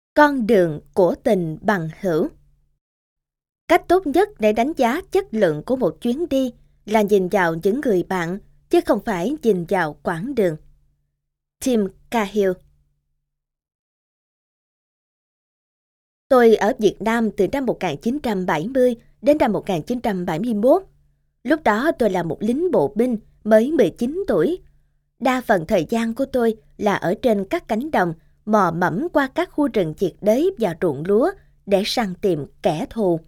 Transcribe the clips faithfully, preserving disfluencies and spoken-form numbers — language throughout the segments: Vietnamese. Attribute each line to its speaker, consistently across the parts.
Speaker 1: Con đường của tình bằng hữu. Cách tốt nhất để đánh giá chất lượng của một chuyến đi là nhìn vào những người bạn, chứ không phải nhìn vào quãng đường. Tim Cahill. Tôi ở Việt Nam từ năm một nghìn chín trăm bảy mươi đến năm một nghìn chín trăm bảy mươi mốt. Lúc đó tôi là một lính bộ binh mới mười chín tuổi. Đa phần thời gian của tôi là ở trên các cánh đồng, mò mẫm qua các khu rừng nhiệt đới và ruộng lúa để săn tìm kẻ thù.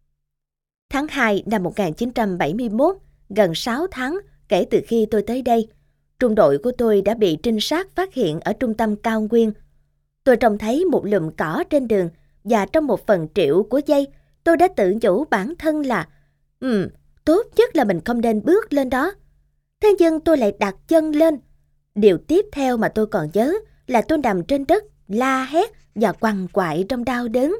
Speaker 1: Tháng hai năm một nghìn chín trăm bảy mươi mốt, gần sáu tháng kể từ khi tôi tới đây, trung đội của tôi đã bị trinh sát phát hiện ở trung tâm cao nguyên. Tôi trông thấy một lùm cỏ trên đường và trong một phần triệu của giây, tôi đã tự nhủ bản thân là Ừm, tốt nhất là mình không nên bước lên đó. Thế nhưng tôi lại đặt chân lên. Điều tiếp theo mà tôi còn nhớ là tôi nằm trên đất, la hét và quằn quại trong đau đớn.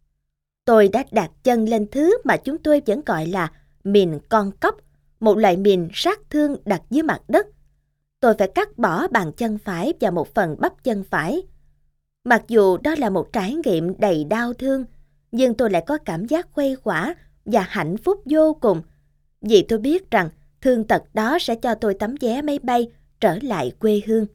Speaker 1: Tôi đã đặt chân lên thứ mà chúng tôi vẫn gọi là mìn con cóc, một loại mìn sát thương đặt dưới mặt đất. Tôi phải cắt bỏ bàn chân phải và một phần bắp chân phải. Mặc dù đó là một trải nghiệm đầy đau thương, nhưng tôi lại có cảm giác khuây khỏa và hạnh phúc vô cùng, vì tôi biết rằng thương tật đó sẽ cho tôi tấm vé máy bay trở lại quê hương.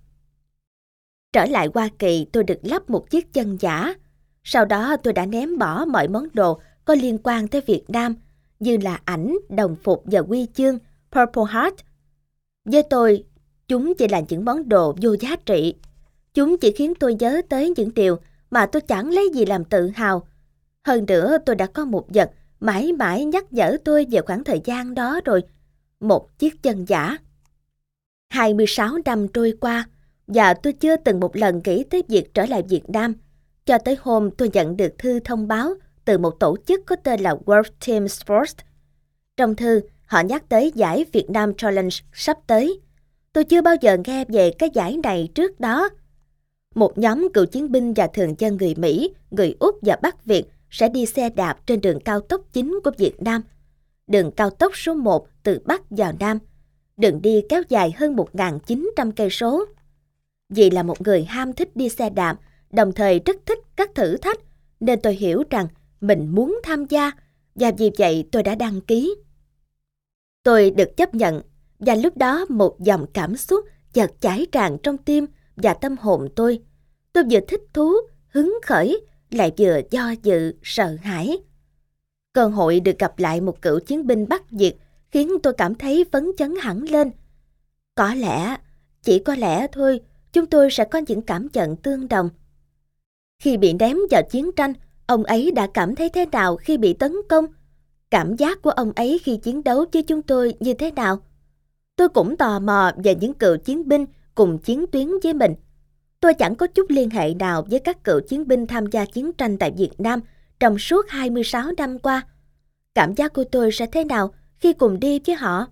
Speaker 1: Trở lại Hoa Kỳ, tôi được lắp một chiếc chân giả. Sau đó tôi đã ném bỏ mọi món đồ có liên quan tới Việt Nam, như là ảnh, đồng phục và huy chương Purple Heart. Với tôi, chúng chỉ là những món đồ vô giá trị. Chúng chỉ khiến tôi nhớ tới những điều mà tôi chẳng lấy gì làm tự hào. Hơn nữa, tôi đã có một vật mãi mãi nhắc nhở tôi về khoảng thời gian đó rồi. Một chiếc chân giả. hai mươi sáu năm trôi qua, và tôi chưa từng một lần nghĩ tới việc trở lại Việt Nam. Cho tới hôm tôi nhận được thư thông báo từ một tổ chức có tên là World Team Sports. Trong thư, họ nhắc tới giải Việt Nam Challenge sắp tới. Tôi chưa bao giờ nghe về cái giải này trước đó. Một nhóm cựu chiến binh và thường dân người Mỹ, người Úc và Bắc Việt sẽ đi xe đạp trên đường cao tốc chính của Việt Nam. Đường cao tốc số một từ Bắc vào Nam. Đường đi kéo dài hơn một nghìn chín trăm cây số. Vì là một người ham thích đi xe đạp, đồng thời rất thích các thử thách, nên tôi hiểu rằng mình muốn tham gia, và vì vậy tôi đã đăng ký. Tôi được chấp nhận, và lúc đó một dòng cảm xúc chợt chảy tràn trong tim và tâm hồn tôi. Tôi vừa thích thú, hứng khởi, lại vừa do dự, sợ hãi. Cơ hội được gặp lại một cựu chiến binh Bắc Việt khiến tôi cảm thấy phấn chấn hẳn lên. Có lẽ, chỉ có lẽ thôi, chúng tôi sẽ có những cảm nhận tương đồng. Khi bị ném vào chiến tranh, ông ấy đã cảm thấy thế nào khi bị tấn công? Cảm giác của ông ấy khi chiến đấu với chúng tôi như thế nào? Tôi cũng tò mò về những cựu chiến binh cùng chiến tuyến với mình. Tôi chẳng có chút liên hệ nào với các cựu chiến binh tham gia chiến tranh tại Việt Nam trong suốt hai mươi sáu năm qua. Cảm giác của tôi sẽ thế nào khi cùng đi với họ?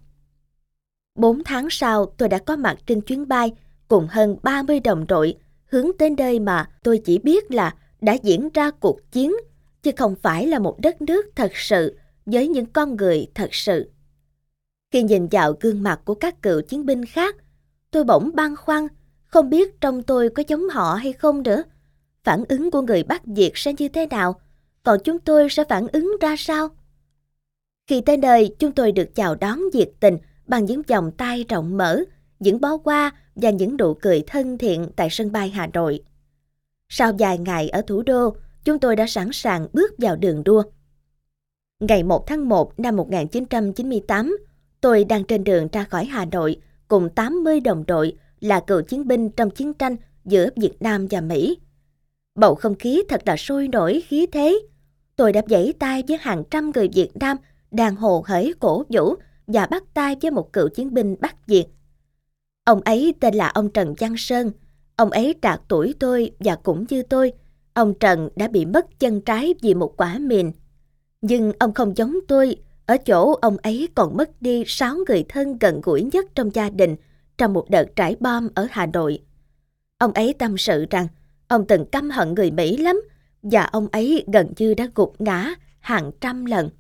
Speaker 1: Bốn tháng sau, tôi đã có mặt trên chuyến bay cùng hơn ba mươi đồng đội hướng tới nơi mà tôi chỉ biết là đã diễn ra cuộc chiến, chứ không phải là một đất nước thật sự với những con người thật sự. Khi nhìn vào gương mặt của các cựu chiến binh khác, tôi bỗng băn khoăn, không biết trong tôi có giống họ hay không nữa. Phản ứng của người Bắc Việt sẽ như thế nào, còn chúng tôi sẽ phản ứng ra sao? Khi tới nơi, chúng tôi được chào đón nhiệt tình bằng những vòng tay rộng mở, những bó hoa và những nụ cười thân thiện tại sân bay Hà Nội. Sau vài ngày ở thủ đô, chúng tôi đã sẵn sàng bước vào đường đua. Ngày một tháng một năm một nghìn chín trăm chín mươi tám, tôi đang trên đường ra khỏi Hà Nội cùng tám mươi đồng đội là cựu chiến binh trong chiến tranh giữa Việt Nam và Mỹ. Bầu không khí thật là sôi nổi khí thế. Tôi đã vẫy tay với hàng trăm người Việt Nam đang hồ hởi cổ vũ và bắt tay với một cựu chiến binh Bắc Việt. Ông ấy tên là ông Trần Văn Sơn. Ông ấy trạc tuổi tôi và cũng như tôi, ông Trần đã bị mất chân trái vì một quả mìn. Nhưng ông không giống tôi, ở chỗ ông ấy còn mất đi sáu người thân gần gũi nhất trong gia đình trong một đợt trải bom ở Hà Nội. Ông ấy tâm sự rằng ông từng căm hận người Mỹ lắm và ông ấy gần như đã gục ngã hàng trăm lần.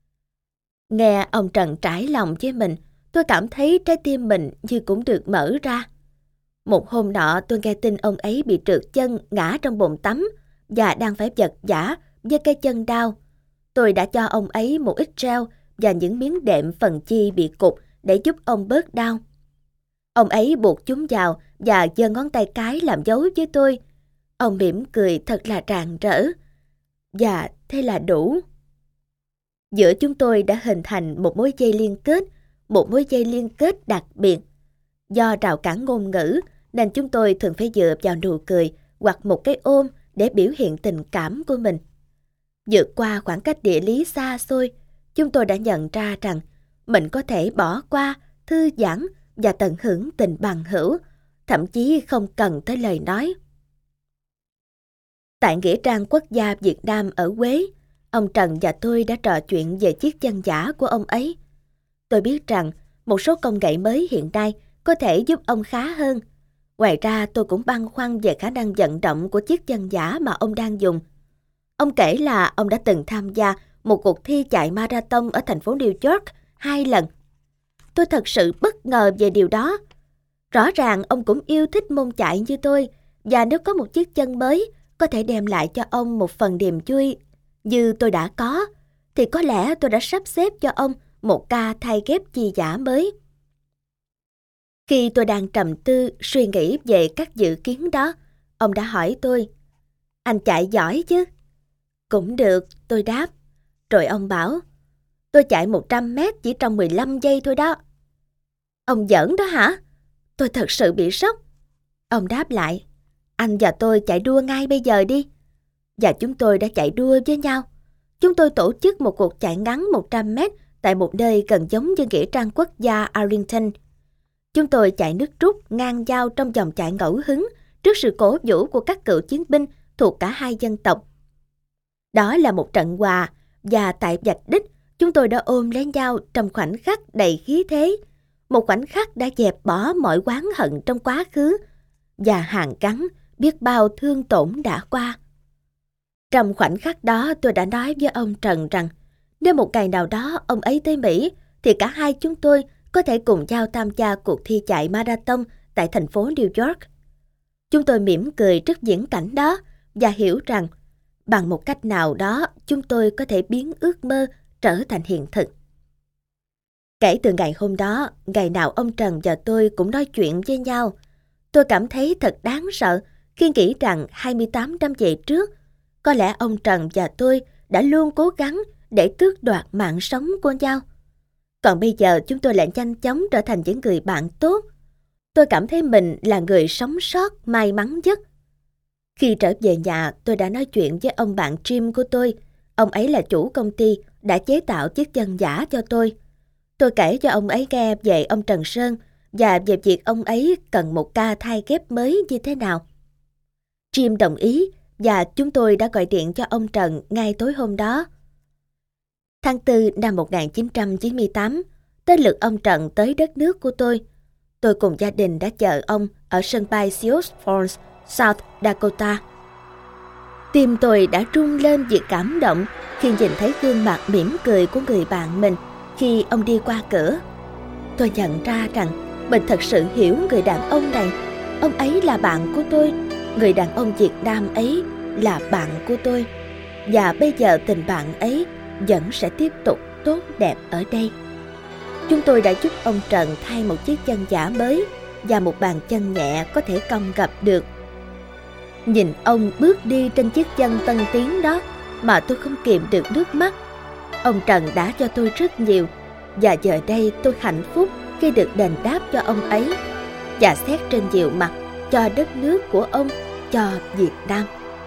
Speaker 1: Nghe ông Trần trải lòng với mình, tôi cảm thấy trái tim mình như cũng được mở ra. Một hôm nọ tôi nghe tin ông ấy bị trượt chân ngã trong bồn tắm và đang phải vật vã với cái chân đau. Tôi đã cho ông ấy một ít gel và những miếng đệm phần chi bị cụt để giúp ông bớt đau. Ông ấy buộc chúng vào và giơ ngón tay cái làm dấu với tôi. Ông mỉm cười thật là rạng rỡ. Và thế là đủ. Giữa chúng tôi đã hình thành một mối dây liên kết, một mối dây liên kết đặc biệt. Do rào cản ngôn ngữ nên chúng tôi thường phải dựa vào nụ cười hoặc một cái ôm để biểu hiện tình cảm của mình. Vượt qua khoảng cách địa lý xa xôi, chúng tôi đã nhận ra rằng mình có thể bỏ qua, thư giãn và tận hưởng tình bằng hữu, thậm chí không cần tới lời nói. Tại Nghĩa trang Quốc gia Việt Nam ở Huế, ông Trần và tôi đã trò chuyện về chiếc chân giả của ông ấy. Tôi biết rằng một số công nghệ mới hiện nay có thể giúp ông khá hơn. Ngoài ra tôi cũng băn khoăn về khả năng vận động của chiếc chân giả mà ông đang dùng. Ông kể là ông đã từng tham gia một cuộc thi chạy marathon ở thành phố New York hai lần. Tôi thật sự bất ngờ về điều đó. Rõ ràng ông cũng yêu thích môn chạy như tôi, và nếu có một chiếc chân mới có thể đem lại cho ông một phần niềm vui như tôi đã có, thì có lẽ tôi đã sắp xếp cho ông một ca thay ghép chi giả mới. Khi tôi đang trầm tư suy nghĩ về các dự kiến đó, ông đã hỏi tôi: "Anh chạy giỏi chứ?" "Cũng được," tôi đáp. Rồi ông bảo: "Tôi chạy một trăm mét chỉ trong mười lăm giây thôi đó." "Ông giỡn đó hả?" Tôi thật sự bị sốc. Ông đáp lại: "Anh và tôi chạy đua ngay bây giờ đi." Và chúng tôi đã chạy đua với nhau. Chúng tôi tổ chức một cuộc chạy ngắn một trăm mét tại một nơi gần giống như Nghĩa trang Quốc gia Arlington. Chúng tôi chạy nước rút ngang giao trong vòng chạy ngẫu hứng trước sự cổ vũ của các cựu chiến binh thuộc cả hai dân tộc. Đó là một trận hòa, và tại vạch đích, chúng tôi đã ôm lấy nhau trong khoảnh khắc đầy khí thế, một khoảnh khắc đã dẹp bỏ mọi oán hận trong quá khứ và hàn gắn biết bao thương tổn đã qua. Trong khoảnh khắc đó, tôi đã nói với ông Trần rằng nếu một ngày nào đó ông ấy tới Mỹ, thì cả hai chúng tôi có thể cùng nhau tham gia cuộc thi chạy marathon tại thành phố New York. Chúng tôi mỉm cười trước viễn cảnh đó và hiểu rằng bằng một cách nào đó chúng tôi có thể biến ước mơ trở thành hiện thực. Kể từ ngày hôm đó, ngày nào ông Trần và tôi cũng nói chuyện với nhau. Tôi cảm thấy thật đáng sợ khi nghĩ rằng hai mươi tám năm về trước, có lẽ ông Trần và tôi đã luôn cố gắng để tước đoạt mạng sống của nhau. Còn bây giờ chúng tôi lại nhanh chóng trở thành những người bạn tốt. Tôi cảm thấy mình là người sống sót may mắn nhất. Khi trở về nhà, tôi đã nói chuyện với ông bạn Jim của tôi. Ông ấy là chủ công ty đã chế tạo chiếc chân giả cho tôi. Tôi kể cho ông ấy nghe về ông Trần Sơn và về việc ông ấy cần một ca thay ghép mới như thế nào. Jim đồng ý và chúng tôi đã gọi điện cho ông Trần ngay tối hôm đó. Tháng tư năm một nghìn chín trăm chín mươi tám, tới lượt ông Trần tới đất nước của tôi. Tôi cùng gia đình đã chờ ông ở sân bay Sioux Falls, South Dakota. Tim tôi đã rung lên vì cảm động khi nhìn thấy gương mặt mỉm cười của người bạn mình khi ông đi qua cửa. Tôi nhận ra rằng mình thật sự hiểu người đàn ông này. Ông ấy là bạn của tôi, người đàn ông Việt Nam ấy là bạn của tôi. Và bây giờ tình bạn ấy vẫn sẽ tiếp tục tốt đẹp ở đây. Chúng tôi đã giúp ông Trần thay một chiếc chân giả mới và một bàn chân nhẹ có thể cong gập được. Nhìn ông bước đi trên chiếc chân tân tiến đó mà tôi không kìm được nước mắt. Ông Trần đã cho tôi rất nhiều, và giờ đây tôi hạnh phúc khi được đền đáp cho ông ấy và xét trên nhiều mặt cho đất nước của ông, cho Việt Nam.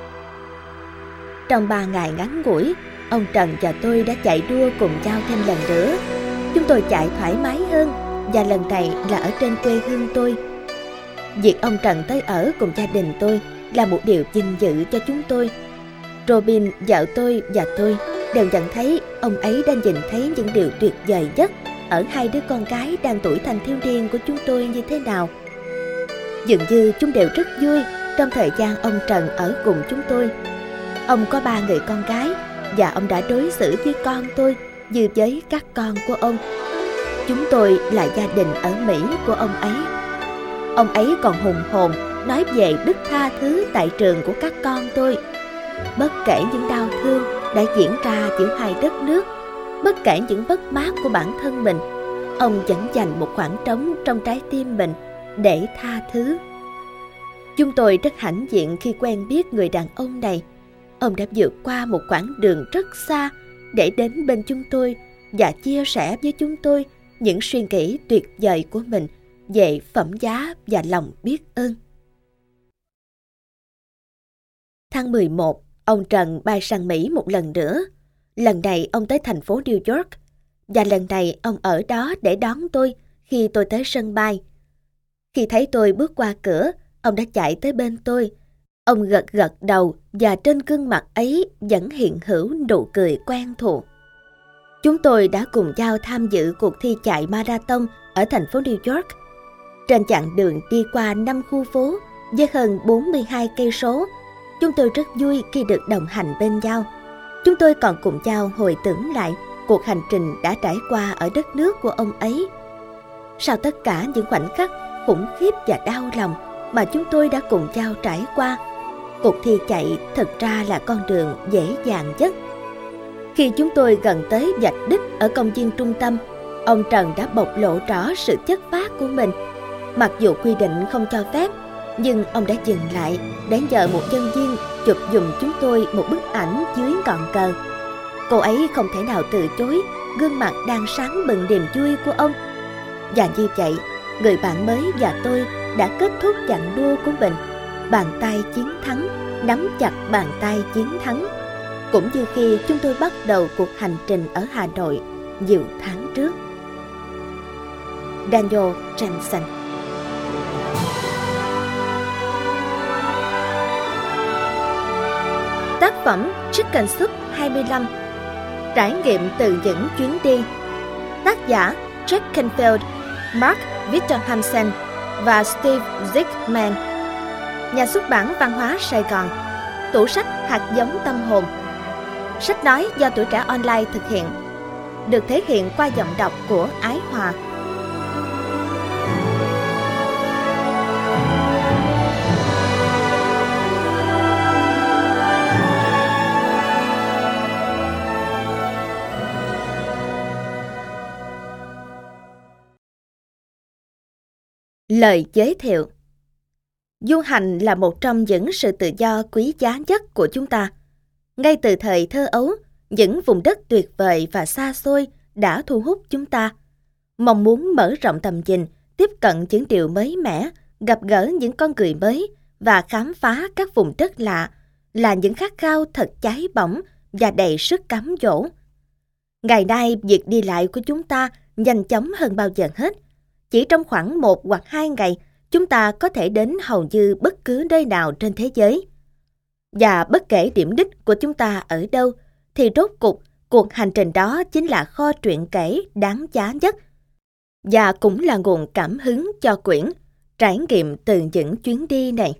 Speaker 1: Trong ba ngày ngắn ngủi, ông Trần và tôi đã chạy đua cùng nhau thêm lần nữa. Chúng tôi chạy thoải mái hơn, và lần này là ở trên quê hương tôi. Việc ông Trần tới ở cùng gia đình tôi là một điều vinh dự cho chúng tôi. Robin, vợ tôi và tôi đều nhận thấy ông ấy đang nhìn thấy những điều tuyệt vời nhất ở hai đứa con gái đang tuổi thanh thiếu niên của chúng tôi như thế nào. Dường như chúng đều rất vui trong thời gian ông Trần ở cùng chúng tôi. Ông có ba người con gái, và ông đã đối xử với con tôi như với các con của ông. Chúng tôi là gia đình ở Mỹ của ông ấy. Ông ấy còn hùng hồn nói về đức tha thứ tại trường của các con tôi. Bất kể những đau thương đã diễn ra giữa hai đất nước, bất kể những mất mát của bản thân mình, ông vẫn dành một khoảng trống trong trái tim mình để tha thứ. Chúng tôi rất hãnh diện khi quen biết người đàn ông này. Ông đã vượt qua một quãng đường rất xa để đến bên chúng tôi và chia sẻ với chúng tôi những suy nghĩ tuyệt vời của mình về phẩm giá và lòng biết ơn. Tháng mười một, ông Trần bay sang Mỹ một lần nữa. Lần này ông tới thành phố New York, và lần này ông ở đó để đón tôi khi tôi tới sân bay. Khi thấy tôi bước qua cửa, ông đã chạy tới bên tôi. Ông gật gật đầu và trên gương mặt ấy vẫn hiện hữu nụ cười quen thuộc. Chúng tôi đã cùng nhau tham dự cuộc thi chạy marathon ở thành phố New York. Trên chặng đường đi qua năm khu phố với hơn bốn mươi hai cây số, chúng tôi rất vui khi được đồng hành bên nhau. Chúng tôi còn cùng nhau hồi tưởng lại cuộc hành trình đã trải qua ở đất nước của ông ấy. Sau tất cả những khoảnh khắc khủng khiếp và đau lòng mà chúng tôi đã cùng nhau trải qua, cuộc thi chạy thực ra là con đường dễ dàng nhất. Khi chúng tôi gần tới vạch đích ở công viên trung tâm, ông Trần đã bộc lộ rõ sự chất phác của mình. Mặc dù quy định không cho phép, nhưng ông đã dừng lại để nhờ một nhân viên chụp giùm chúng tôi một bức ảnh dưới ngọn cờ. Cô ấy không thể nào từ chối gương mặt đang sáng bừng niềm vui của ông. Và như vậy, người bạn mới và tôi đã kết thúc chặng đua của mình. Bàn tay chiến thắng, nắm chặt bàn tay chiến thắng. Cũng như khi chúng tôi bắt đầu cuộc hành trình ở Hà Nội nhiều tháng trước. Daniel Jensen. Tác phẩm Chicken Soup hai mươi lăm. Trải nghiệm từ những chuyến đi. Tác giả Jack Canfield, Mark Victor Hansen và Steve Zickman. Nhà xuất bản Văn hóa Sài Gòn. Tủ sách Hạt giống tâm hồn. Sách nói do Tuổi Trẻ Online thực hiện. Được thể hiện qua giọng đọc của Ái Hòa. Lời giới thiệu. Du hành là một trong những sự tự do quý giá nhất của chúng ta. Ngay từ thời thơ ấu, những vùng đất tuyệt vời và xa xôi đã thu hút chúng ta. Mong muốn mở rộng tầm nhìn, tiếp cận những điều mới mẻ, gặp gỡ những con người mới và khám phá các vùng đất lạ là những khát khao thật cháy bỏng và đầy sức cám dỗ. Ngày nay, việc đi lại của chúng ta nhanh chóng hơn bao giờ hết. Chỉ trong khoảng một hoặc hai ngày, chúng ta có thể đến hầu như bất cứ nơi nào trên thế giới. Và bất kể điểm đích của chúng ta ở đâu, thì rốt cuộc, cuộc hành trình đó chính là kho truyện kể đáng giá nhất. Và cũng là nguồn cảm hứng cho quyển Trải nghiệm từ những chuyến đi này.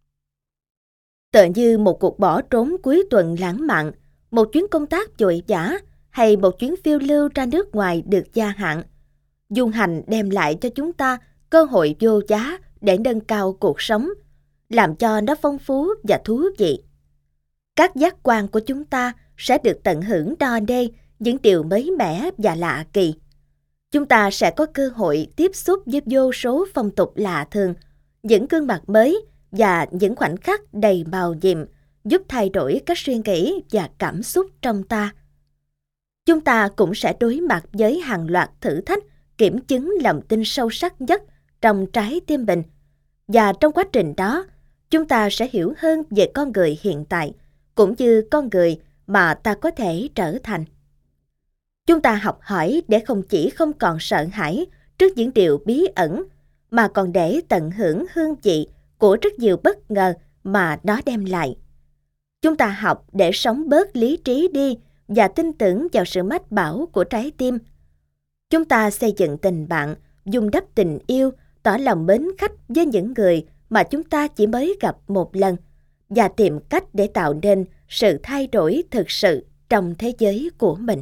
Speaker 1: Tựa như một cuộc bỏ trốn cuối tuần lãng mạn, một chuyến công tác vội vã hay một chuyến phiêu lưu ra nước ngoài được gia hạn, du hành đem lại cho chúng ta cơ hội vô giá để nâng cao cuộc sống, làm cho nó phong phú và thú vị. Các giác quan của chúng ta sẽ được tận hưởng đo đê những điều mới mẻ và lạ kỳ. Chúng ta sẽ có cơ hội tiếp xúc với vô số phong tục lạ thường, những gương mặt mới và những khoảnh khắc đầy màu nhiệm giúp thay đổi các suy nghĩ và cảm xúc trong ta. Chúng ta cũng sẽ đối mặt với hàng loạt thử thách kiểm chứng lòng tin sâu sắc nhất trong trái tim mình. Và trong quá trình đó, chúng ta sẽ hiểu hơn về con người hiện tại, cũng như con người mà ta có thể trở thành. Chúng ta học hỏi để không chỉ không còn sợ hãi trước những điều bí ẩn, mà còn để tận hưởng hương vị của rất nhiều bất ngờ mà nó đem lại. Chúng ta học để sống bớt lý trí đi và tin tưởng vào sự mách bảo của trái tim. Chúng ta xây dựng tình bạn, vun đắp tình yêu, tỏ lòng mến khách với những người mà chúng ta chỉ mới gặp một lần và tìm cách để tạo nên sự thay đổi thực sự trong thế giới của mình.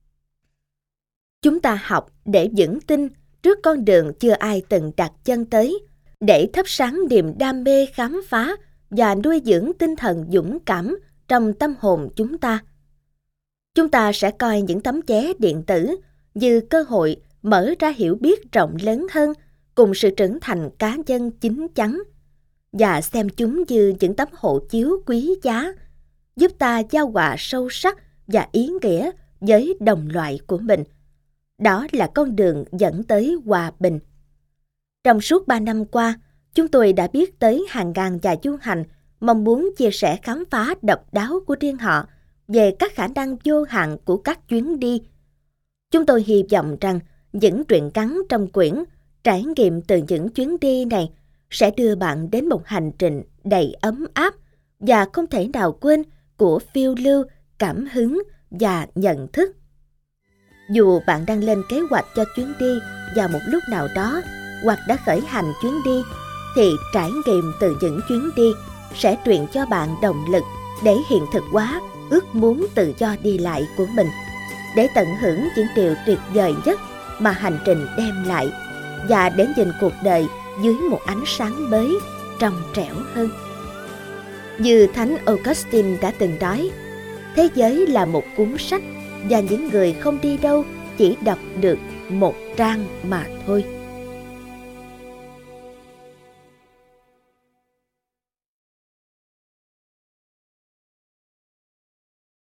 Speaker 1: Chúng ta học để vững tin trước con đường chưa ai từng đặt chân tới, để thắp sáng niềm đam mê khám phá và nuôi dưỡng tinh thần dũng cảm trong tâm hồn chúng ta. Chúng ta sẽ coi những tấm vé điện tử như cơ hội mở ra hiểu biết rộng lớn hơn cùng sự trưởng thành cá nhân chín chắn, và xem chúng như những tấm hộ chiếu quý giá, giúp ta giao hòa sâu sắc và ý nghĩa với đồng loại của mình. Đó là con đường dẫn tới hòa bình. Trong suốt ba năm qua, chúng tôi đã biết tới hàng ngàn nhà du hành mong muốn chia sẻ khám phá độc đáo của riêng họ về các khả năng vô hạn của các chuyến đi. Chúng tôi hy vọng rằng những truyện ngắn trong quyển trải nghiệm từ những chuyến đi này sẽ đưa bạn đến một hành trình đầy ấm áp và không thể nào quên của phiêu lưu, cảm hứng và nhận thức. Dù bạn đang lên kế hoạch cho chuyến đi vào một lúc nào đó hoặc đã khởi hành chuyến đi, thì trải nghiệm từ những chuyến đi sẽ truyền cho bạn động lực để hiện thực hóa ước muốn tự do đi lại của mình, để tận hưởng những điều tuyệt vời nhất mà hành trình đem lại, và để nhìn cuộc đời dưới một ánh sáng mới, trong trẻo hơn. Như Thánh Augustine đã từng nói, thế giới là một cuốn sách và những người không đi đâu chỉ đọc được một trang mà thôi.